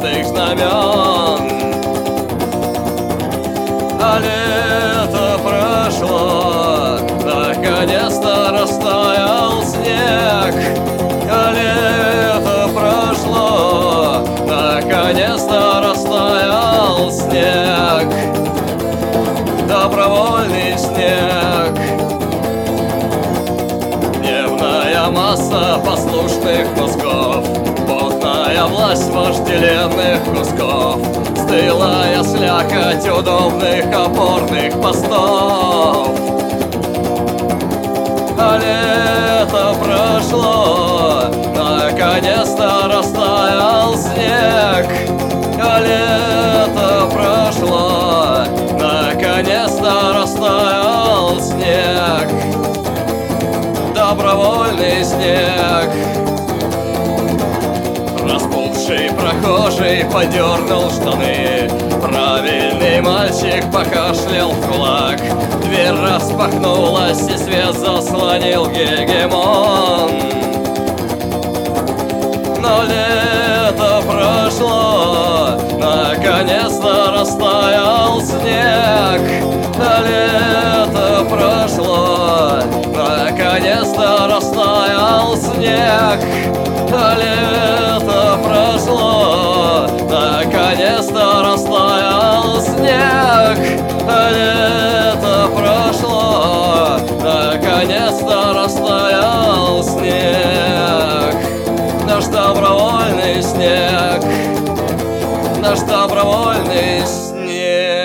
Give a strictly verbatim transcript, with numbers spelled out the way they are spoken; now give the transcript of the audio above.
звездных знамен. А лето прошло, наконец-то растаял снег. А лето прошло, наконец-то растаял снег. Добровольный снег. Дневная масса послушных мозгов, потная власть вожделенных кусков, стылая слякоть удобных опорных постов. А лето прошло, наконец-то растаял снег. А лето прошло, наконец-то растаял снег. Добровольный снег. Распухший прохожий подернул штаны, правильный мальчик покашлял в кулак. Дверь распахнулась, и свет заслонил гегемон. Но лето прошло, наконец-то растаял снег. А лето прошло, наконец-то растаял снег. А лето прошло, наконец-то растаял снег. А лето прошло, наконец-то растаял снег. Наш добровольный снег, наш добровольный снег.